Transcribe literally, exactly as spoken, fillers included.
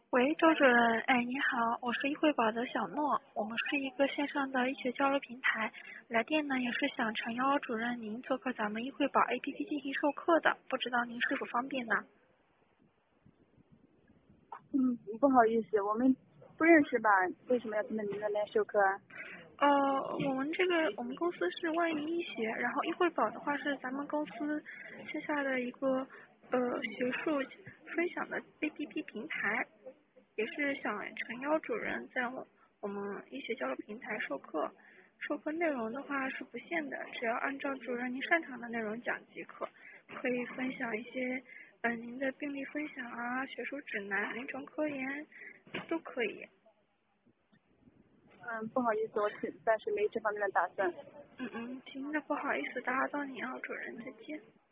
喂，周主任，哎，你好，我是医惠宝的小诺，我们是一个线上的医学交流平台，来电呢也是想诚邀主任您做客咱们医惠宝 A P P 进行授课的，不知道您是否方便呢？ 嗯，不好意思，我们不认识吧？为什么要跟着您的来授课啊？ 呃，我们这个我们公司是万一医学，然后医惠宝的话是咱们公司线下的一个呃学术分享的 A P P 平台，也是想诚邀主任在我我们医学交流平台授课。授课内容的话是不限的，只要按照主任您擅长的内容讲即可，可以分享一些呃您的病例分享啊、学术指南、临床科研都可以。 嗯，不好意思，我暂暂时没这方面的打算。 嗯嗯，行，那不好意思打扰到你啊，主任，再见。